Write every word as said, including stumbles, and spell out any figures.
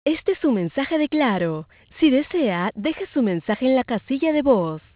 Este es su mensaje de Claro. Si desea, deje su mensaje en la casilla de voz.